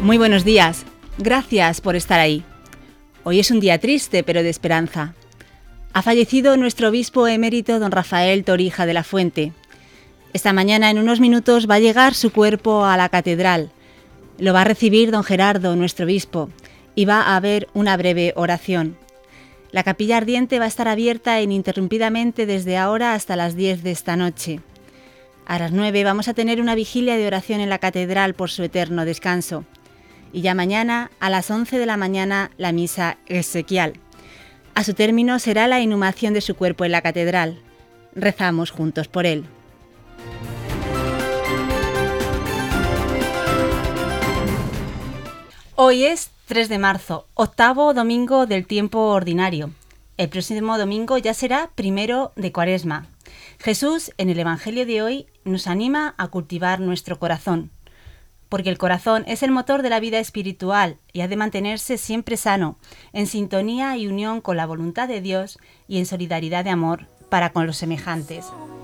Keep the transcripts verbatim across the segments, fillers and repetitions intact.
Muy buenos días. Gracias por estar ahí. Hoy es un día triste, pero de esperanza. Ha fallecido nuestro obispo emérito, don Rafael Torija de la Fuente. Esta mañana, en unos minutos, va a llegar su cuerpo a la catedral. Lo va a recibir don Gerardo, nuestro obispo, y va a haber una breve oración. La capilla ardiente va a estar abierta ininterrumpidamente desde ahora hasta las diez de esta noche. A las nueve vamos a tener una vigilia de oración en la catedral por su eterno descanso. Y ya mañana, a las once de la mañana, la misa exequial. A su término será la inhumación de su cuerpo en la catedral. Rezamos juntos por él. Hoy es tres de marzo, octavo domingo del tiempo ordinario. El próximo domingo ya será primero de Cuaresma. Jesús, en el Evangelio de hoy, nos anima a cultivar nuestro corazón, porque el corazón es el motor de la vida espiritual y ha de mantenerse siempre sano, en sintonía y unión con la voluntad de Dios y en solidaridad de amor para con los semejantes.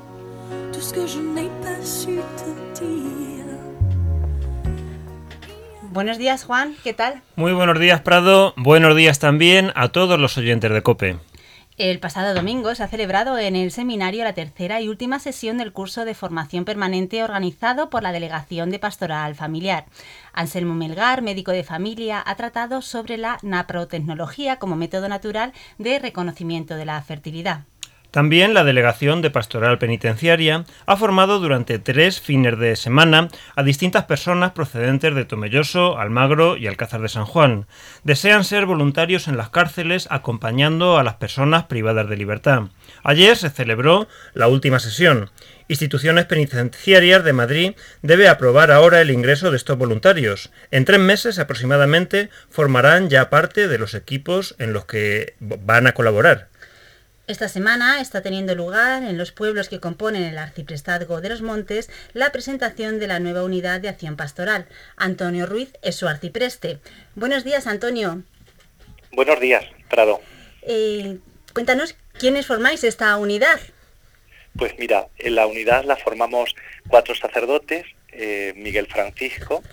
Buenos días, Juan, ¿qué tal? Muy buenos días, Prado. Buenos días también a todos los oyentes de COPE. El pasado domingo se ha celebrado en el seminario la tercera y última sesión del curso de formación permanente organizado por la Delegación de Pastoral Familiar. Anselmo Melgar, médico de familia, ha tratado sobre la naprotecnología como método natural de reconocimiento de la fertilidad. También la Delegación de Pastoral Penitenciaria ha formado durante tres fines de semana a distintas personas procedentes de Tomelloso, Almagro y Alcázar de San Juan. Desean ser voluntarios en las cárceles acompañando a las personas privadas de libertad. Ayer se celebró la última sesión. Instituciones Penitenciarias de Madrid debe aprobar ahora el ingreso de estos voluntarios. En tres meses aproximadamente formarán ya parte de los equipos en los que van a colaborar. Esta semana está teniendo lugar en los pueblos que componen el Arciprestazgo de los Montes la presentación de la nueva unidad de acción pastoral. Antonio Ruiz es su arcipreste. Buenos días, Antonio. Buenos días, Prado. Eh, cuéntanos, ¿quiénes formáis esta unidad? Pues mira, en la unidad la formamos cuatro sacerdotes, eh, Miguel Francisco,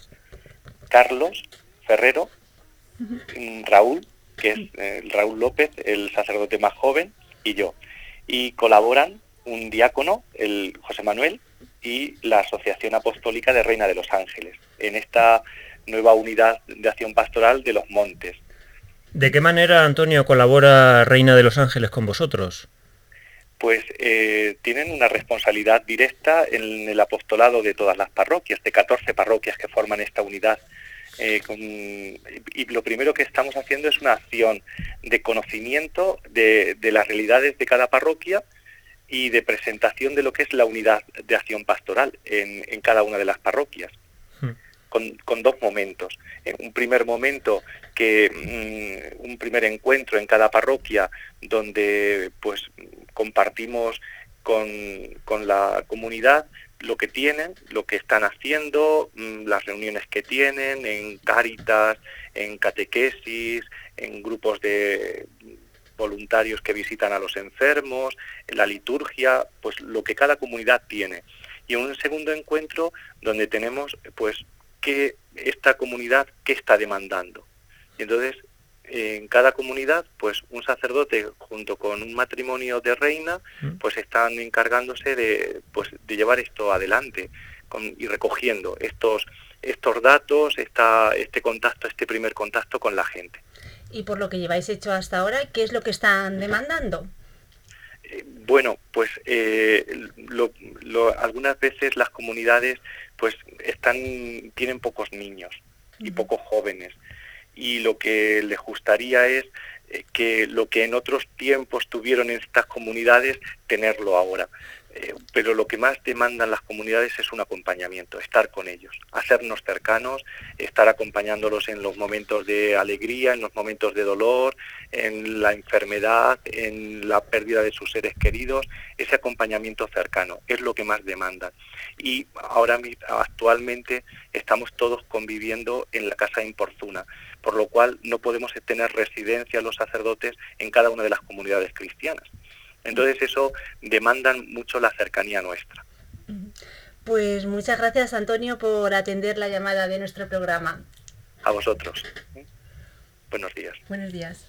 Carlos Ferrero, uh-huh. Raúl, que es eh, Raúl López, el sacerdote más joven, y yo. Y colaboran un diácono, el José Manuel, y la Asociación Apostólica de Reina de los Ángeles, en esta nueva unidad de acción pastoral de los Montes. ¿De qué manera, Antonio, colabora Reina de los Ángeles con vosotros? Pues eh, tienen una responsabilidad directa en el apostolado de todas las parroquias, de catorce parroquias que forman esta unidad. Eh, con, y lo primero que estamos haciendo es una acción de conocimiento de, de las realidades de cada parroquia y de presentación de lo que es la unidad de acción pastoral en, en cada una de las parroquias, hmm. con, con dos momentos. En un primer momento, que mm, un primer encuentro en cada parroquia donde pues compartimos con, con la comunidad lo que tienen, lo que están haciendo, las reuniones que tienen en Cáritas, en catequesis, en grupos de voluntarios que visitan a los enfermos, en la liturgia, pues lo que cada comunidad tiene. Y en un segundo encuentro donde tenemos pues qué esta comunidad qué está demandando. Y entonces en cada comunidad, pues un sacerdote junto con un matrimonio de reina, pues están encargándose de, pues, de llevar esto adelante con, y recogiendo estos, estos datos, esta, este contacto, este primer contacto con la gente. Y por lo que lleváis hecho hasta ahora, ¿qué es lo que están demandando? Eh, bueno, pues eh, lo, lo, algunas veces las comunidades pues están tienen pocos niños y uh-huh. pocos jóvenes. Y lo que les gustaría es eh, que lo que en otros tiempos tuvieron en estas comunidades, tenerlo ahora. Eh, pero lo que más demandan las comunidades es un acompañamiento, estar con ellos, hacernos cercanos, estar acompañándolos en los momentos de alegría, en los momentos de dolor, en la enfermedad, en la pérdida de sus seres queridos. Ese acompañamiento cercano es lo que más demandan. Y ahora actualmente estamos todos conviviendo en la casa importuna, por lo cual no podemos tener residencia los sacerdotes en cada una de las comunidades cristianas. Entonces eso demandan mucho la cercanía nuestra. Pues muchas gracias, Antonio, por atender la llamada de nuestro programa. a vosotros. Buenos días. Buenos días.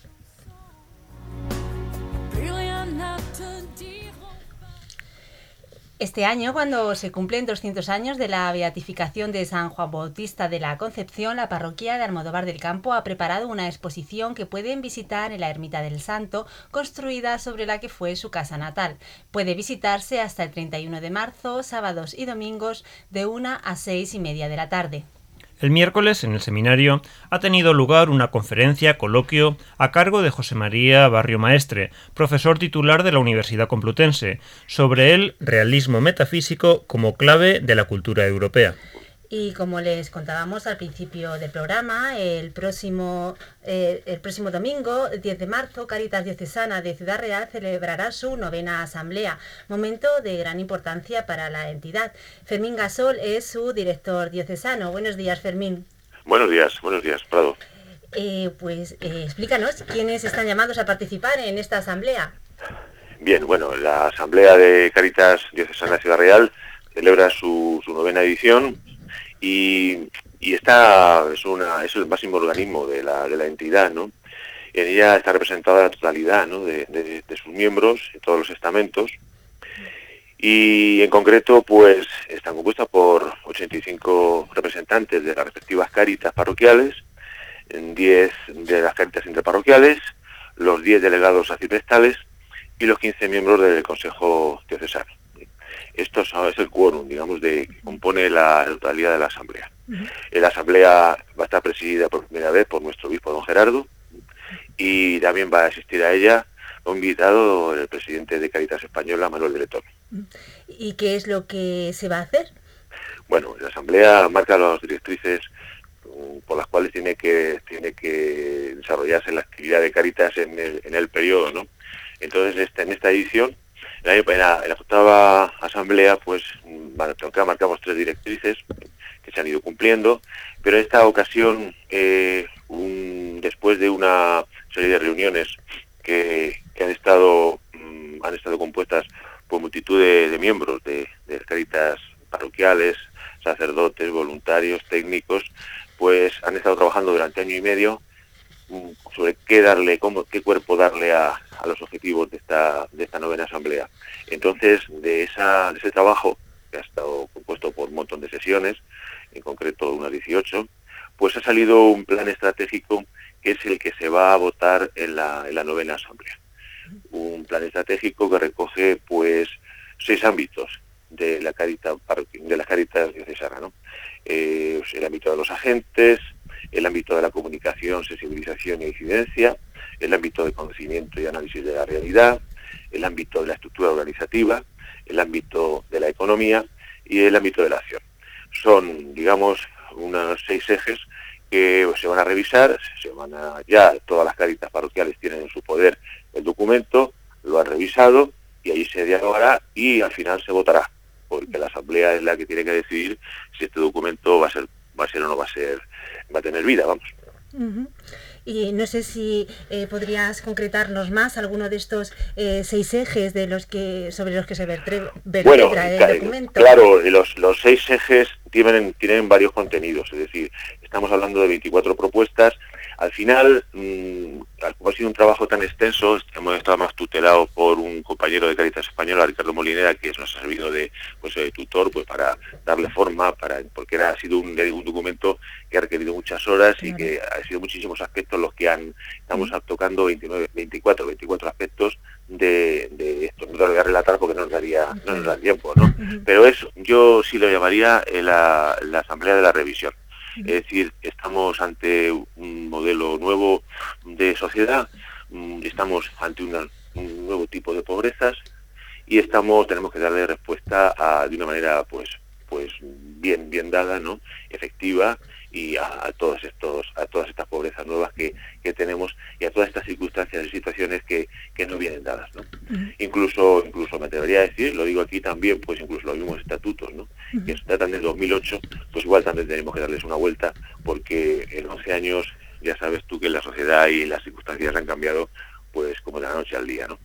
Este año, cuando se cumplen doscientos años de la beatificación de San Juan Bautista de la Concepción, la parroquia de Almodóvar del Campo ha preparado una exposición que pueden visitar en la Ermita del Santo, construida sobre la que fue su casa natal. Puede visitarse hasta el treinta y uno de marzo, sábados y domingos, de una a seis y media de la tarde. El miércoles, en el seminario, ha tenido lugar una conferencia coloquio a cargo de José María Barrio Maestre, profesor titular de la Universidad Complutense, sobre el realismo metafísico como clave de la cultura europea. Y como les contábamos al principio del programa, el próximo, eh, el próximo domingo, diez de marzo, Cáritas Diocesana de Ciudad Real celebrará su novena asamblea, momento de gran importancia para la entidad. Fermín Gasol es su director diocesano. Buenos días, Fermín. Buenos días, buenos días, Prado. Eh, pues eh, explícanos, ¿quiénes están llamados a participar en esta asamblea? Bien, bueno, la Asamblea de Cáritas Diocesana de Ciudad Real celebra su, su novena edición. Y, y esta es, una, es el máximo organismo de la, de la entidad, ¿no? En ella está representada la totalidad, ¿no?, de, de, de sus miembros, de todos los estamentos, y en concreto, pues, están compuestas por ochenta y cinco representantes de las respectivas cáritas parroquiales, diez de las cáritas interparroquiales, los diez delegados arciprestales y los quince miembros del Consejo Diocesano. Esto es el quórum, digamos, de que compone la totalidad de la Asamblea. Uh-huh. La Asamblea va a estar presidida por primera vez por nuestro obispo, don Gerardo, y también va a asistir a ella un invitado, el presidente de Cáritas Española, Manuel Bretón. ¿Y qué es lo que se va a hacer? Bueno, la Asamblea marca las directrices um, por las cuales tiene que tiene que desarrollarse la actividad de Cáritas en el, en el periodo, ¿no? Entonces, este, en esta edición, En la, en la octava asamblea, pues, marcamos tres directrices que se han ido cumpliendo, pero en esta ocasión, eh, un, después de una serie de reuniones que, que han estado um, han estado compuestas por multitud de, de miembros de, de cáritas parroquiales, sacerdotes, voluntarios, técnicos, pues han estado trabajando durante año y medio sobre qué darle, cómo, qué cuerpo darle a, a los objetivos de esta de esta novena asamblea. Entonces, de esa de ese trabajo, que ha estado compuesto por un montón de sesiones, en concreto unas dieciocho, pues ha salido un plan estratégico que es el que se va a votar en la, en la novena asamblea. Un plan estratégico que recoge, pues, seis ámbitos de la Cáritas de la Cáritas diocesana, ¿no? Eh, el ámbito de los agentes, el ámbito de la comunicación, sensibilización e incidencia, el ámbito de conocimiento y análisis de la realidad, el ámbito de la estructura organizativa, el ámbito de la economía y el ámbito de la acción. Son, digamos, unos seis ejes que se van a revisar, se van a, ya todas las cáritas parroquiales tienen en su poder el documento, lo han revisado y ahí se dialogará y al final se votará, porque la asamblea es la que tiene que decidir si este documento va a ser va a ser o no va a ser, va a tener vida, vamos. Uh-huh. Y no sé si eh, podrías concretarnos más alguno de estos eh, seis ejes de los que sobre los que se vertebra bueno, el claro, documento. Claro, los, los seis ejes tienen, tienen varios contenidos, es decir, estamos hablando de veinticuatro propuestas. Al final, mmm, como ha sido un trabajo tan extenso, hemos estado más tutelados por un compañero de Cáritas Española, Ricardo Molinera, que nos ha servido de, pues, de tutor, pues, para darle forma, para porque era, ha sido un, un documento que ha requerido muchas horas y que ha sido muchísimos aspectos los que han estamos uh-huh. tocando veintinueve, veinticuatro, veinticuatro aspectos de, de esto. No lo voy a relatar porque no nos daría, uh-huh. no nos da tiempo, ¿no? Uh-huh. Pero eso, yo sí lo llamaría la, la Asamblea de la Revisión. Es decir, estamos ante un modelo nuevo de sociedad, estamos ante una, un nuevo tipo de pobrezas y estamos tenemos que darle respuesta a, de una manera pues pues bien bien dada, ¿no? Efectiva y a, a todos estos a todas estas pobrezas nuevas que, que tenemos y a todas estas circunstancias y situaciones que, que no vienen dadas, ¿no? Uh-huh. Incluso incluso me atrevería a decir, lo digo aquí también, pues incluso los mismos estatutos, ¿no? Uh-huh. Que se tratan del dos mil ocho, pues igual también tenemos que darles una vuelta porque en once años ya sabes tú que la sociedad y las circunstancias han cambiado pues como de la noche al día, ¿no?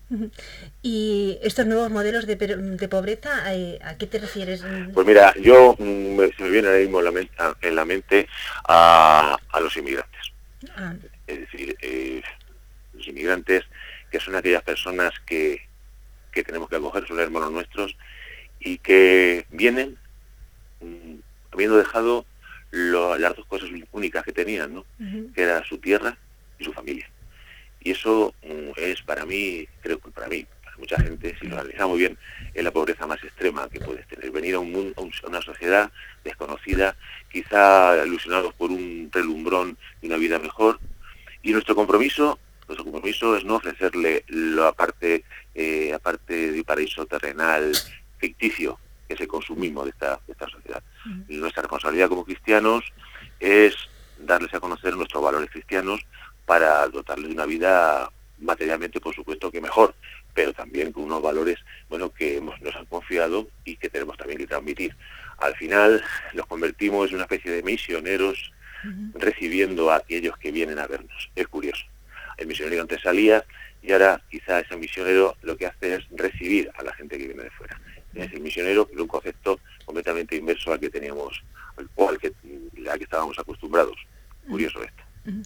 ¿Y estos nuevos modelos de, de pobreza, a qué te refieres? Pues mira, yo me, se me viene ahora mismo en la mente, en la mente a, a los inmigrantes. Ah. Es decir, eh, los inmigrantes, que son aquellas personas que, que tenemos que acoger, son hermanos nuestros, y que vienen mmm, habiendo dejado lo, las dos cosas únicas que tenían, ¿no? Uh-huh. Que era su tierra y su familia. Y eso mmm, es para mí, creo que para mí, para mucha gente, si lo analizamos bien, es la pobreza más extrema que puedes tener. Venir a un mundo, a una sociedad desconocida, quizá ilusionados por un relumbrón de una vida mejor. Y nuestro compromiso, nuestro compromiso es no ofrecerle lo aparte, eh, aparte de paraíso terrenal ficticio, que es el consumismo de esta, de esta sociedad. Uh-huh. Y nuestra responsabilidad como cristianos es darles a conocer nuestros valores cristianos para dotarles de una vida materialmente, por supuesto, que mejor, pero también con unos valores, bueno, que hemos, nos han confiado y que tenemos también que transmitir. Al final nos convertimos en una especie de misioneros, uh-huh, recibiendo a aquellos que vienen a vernos. Es curioso. El misionero antes salía y ahora quizá ese misionero lo que hace es recibir a la gente que viene de fuera. Es el misionero, pero un concepto completamente inverso al que teníamos, o al que, al que estábamos acostumbrados. Curioso esto.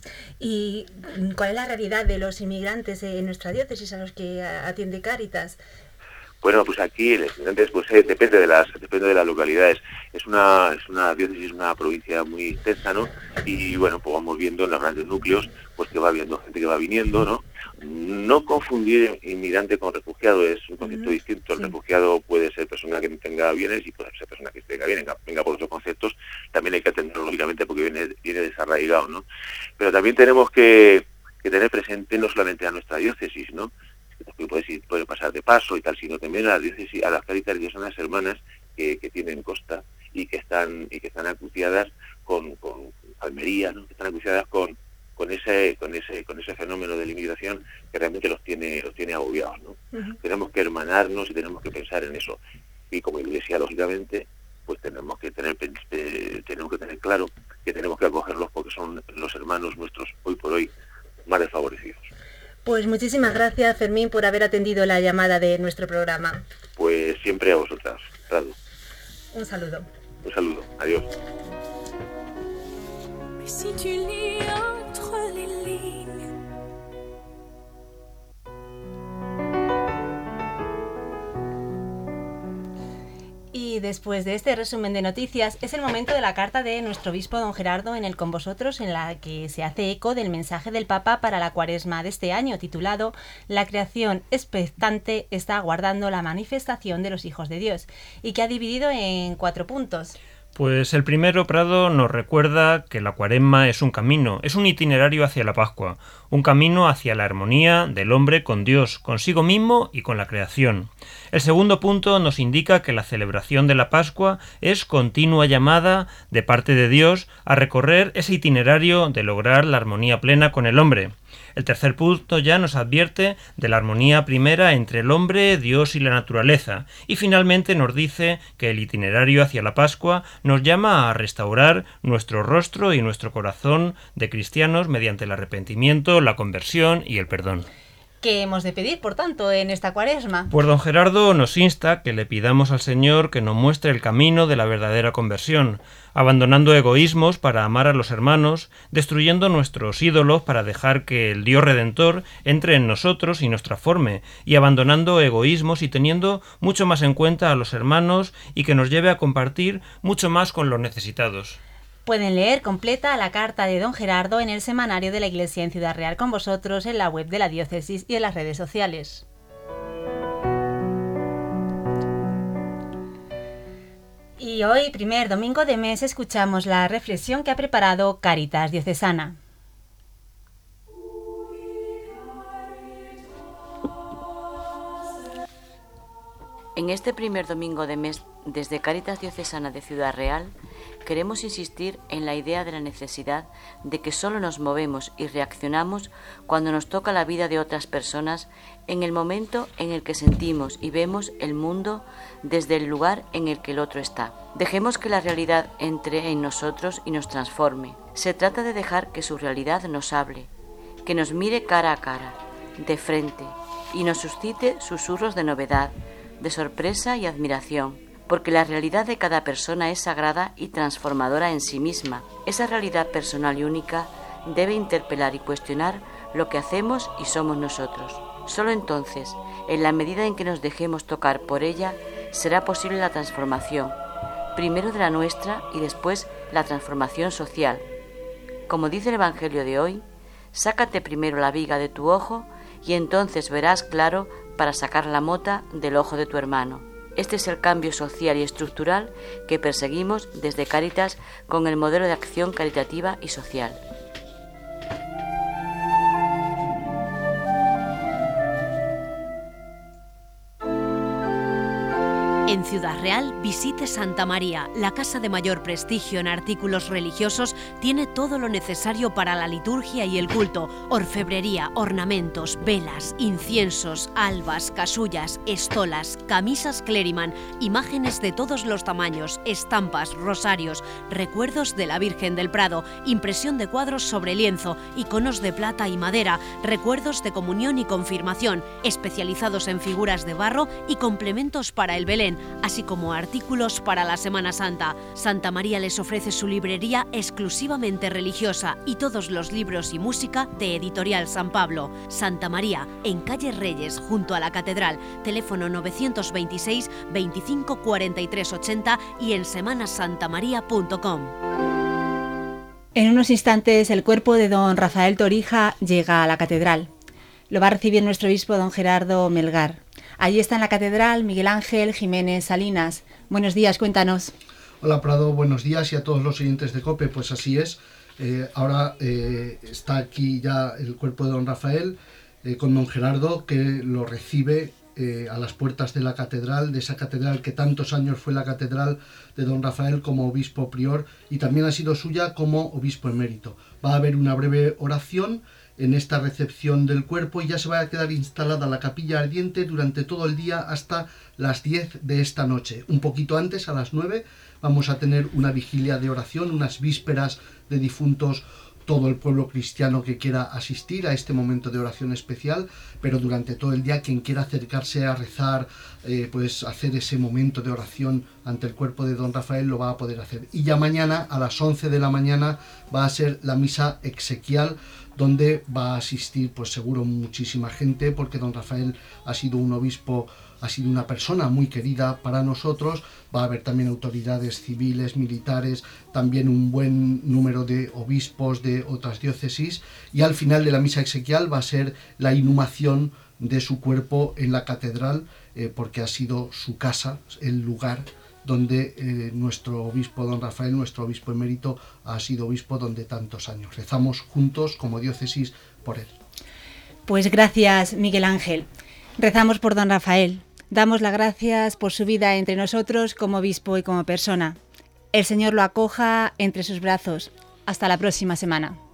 ¿Y cuál es la realidad de los inmigrantes en nuestra diócesis a los que atiende Cáritas? Bueno, pues aquí los inmigrantes, pues eh, depende de las depende de las localidades. Es una es una diócesis, una provincia muy extensa, ¿no? Y bueno, pues vamos viendo en los grandes núcleos, pues que va viendo gente que va viniendo, ¿no? No confundir inmigrante con refugiado, es un concepto uh-huh, distinto. El sí. refugiado puede ser persona que no tenga bienes y puede ser persona que tenga bienes, venga por otros conceptos. También hay que atenderlo lógicamente porque viene viene desarraigado, ¿no? Pero también tenemos que, que tener presente no solamente a nuestra diócesis, ¿no? Que puede, puede pasar de paso y tal, sino también a las diócesis, a las Cáritas religiosas hermanas que, que tienen costa y que están y que están acuciadas con, con Almería, ¿no? Que están acuciadas con con ese con ese con ese fenómeno de la inmigración que realmente los tiene los tiene agobiados, ¿no? Uh-huh. Tenemos que hermanarnos y tenemos que pensar en eso. Y como Iglesia, lógicamente, pues tenemos que tener eh, tenemos que tener claro que tenemos que acogerlos porque son los hermanos nuestros hoy por hoy más desfavorecidos. Pues muchísimas gracias, Fermín, por haber atendido la llamada de nuestro programa. Pues siempre a vosotras, Radu. Un saludo. Un saludo, adiós. Y después de este resumen de noticias, es el momento de la carta de nuestro obispo don Gerardo en el Con Vosotros, en la que se hace eco del mensaje del Papa para la cuaresma de este año, titulado La creación expectante está aguardando la manifestación de los hijos de Dios, y que ha dividido en cuatro puntos. Pues el primero, Prado, nos recuerda que la cuaresma es un camino, es un itinerario hacia la Pascua, un camino hacia la armonía del hombre con Dios, consigo mismo y con la creación. El segundo punto nos indica que la celebración de la Pascua es continua llamada de parte de Dios a recorrer ese itinerario de lograr la armonía plena con el hombre. El tercer punto ya nos advierte de la armonía primera entre el hombre, Dios y la naturaleza, y finalmente nos dice que el itinerario hacia la Pascua nos llama a restaurar nuestro rostro y nuestro corazón de cristianos mediante el arrepentimiento, la conversión y el perdón. ¿Qué hemos de pedir, por tanto, en esta cuaresma? Pues don Gerardo nos insta que le pidamos al Señor que nos muestre el camino de la verdadera conversión, abandonando egoísmos para amar a los hermanos, destruyendo nuestros ídolos para dejar que el Dios Redentor entre en nosotros y nos transforme, y abandonando egoísmos y teniendo mucho más en cuenta a los hermanos y que nos lleve a compartir mucho más con los necesitados. Pueden leer completa la carta de don Gerardo en el semanario de la Iglesia en Ciudad Real con Vosotros, en la web de la diócesis y en las redes sociales. Y hoy, primer domingo de mes, escuchamos la reflexión que ha preparado Cáritas Diocesana. En este primer domingo de mes, desde Cáritas Diocesana de Ciudad Real, queremos insistir en la idea de la necesidad de que solo nos movemos y reaccionamos cuando nos toca la vida de otras personas en el momento en el que sentimos y vemos el mundo desde el lugar en el que el otro está. Dejemos que la realidad entre en nosotros y nos transforme. Se trata de dejar que su realidad nos hable, que nos mire cara a cara, de frente y nos suscite susurros de novedad, de sorpresa y admiración, porque la realidad de cada persona es sagrada y transformadora en sí misma. Esa realidad personal y única debe interpelar y cuestionar lo que hacemos y somos nosotros. Solo entonces, en la medida en que nos dejemos tocar por ella, será posible la transformación, primero de la nuestra y después la transformación social. Como dice el Evangelio de hoy, sácate primero la viga de tu ojo y entonces verás claro para sacar la mota del ojo de tu hermano. Este es el cambio social y estructural que perseguimos desde Cáritas con el modelo de acción caritativa y social. En Ciudad Real, visite Santa María. La casa de mayor prestigio en artículos religiosos tiene todo lo necesario para la liturgia y el culto. Orfebrería, ornamentos, velas, inciensos, albas, casullas, estolas, camisas Cleriman, imágenes de todos los tamaños, estampas, rosarios, recuerdos de la Virgen del Prado, impresión de cuadros sobre lienzo, iconos de plata y madera, recuerdos de comunión y confirmación, especializados en figuras de barro y complementos para el Belén, así como artículos para la Semana Santa. Santa María les ofrece su librería exclusivamente religiosa y todos los libros y música de Editorial San Pablo. Santa María, en calle Reyes, junto a la Catedral, teléfono novecientos veintiséis, veinticinco, cuarenta y tres ochenta y en semana santa maría punto com. En unos instantes el cuerpo de don Rafael Torija llega a la Catedral. Lo va a recibir nuestro obispo don Gerardo Melgar. Allí está en la Catedral Miguel Ángel Jiménez Salinas. Buenos días, cuéntanos. Hola Prado, buenos días y a todos los oyentes de COPE. Pues así es, eh, ahora eh, está aquí ya el cuerpo de don Rafael eh, con don Gerardo, que lo recibe eh, a las puertas de la Catedral, de esa Catedral que tantos años fue la Catedral de don Rafael como obispo prior y también ha sido suya como obispo emérito. Va a haber una breve oración en esta recepción del cuerpo y ya se va a quedar instalada la capilla ardiente durante todo el día hasta las diez de esta noche. Un poquito antes, a las nueve, vamos a tener una vigilia de oración, unas vísperas de difuntos, todo el pueblo cristiano que quiera asistir a este momento de oración especial, pero durante todo el día quien quiera acercarse a rezar, eh, pues hacer ese momento de oración ante el cuerpo de don Rafael lo va a poder hacer. Y ya mañana a las once de la mañana va a ser la misa exequial, donde va a asistir pues seguro muchísima gente, porque don Rafael ha sido un obispo, ha sido una persona muy querida para nosotros. Va a haber también autoridades civiles, militares, también un buen número de obispos de otras diócesis, y al final de la misa exequial va a ser la inhumación de su cuerpo en la catedral, eh, porque ha sido su casa, el lugar donde eh, nuestro obispo don Rafael, nuestro obispo emérito, ha sido obispo donde tantos años. Rezamos juntos como diócesis por él. Pues gracias, Miguel Ángel. Rezamos por don Rafael. Damos las gracias por su vida entre nosotros como obispo y como persona. El Señor lo acoja entre sus brazos. Hasta la próxima semana.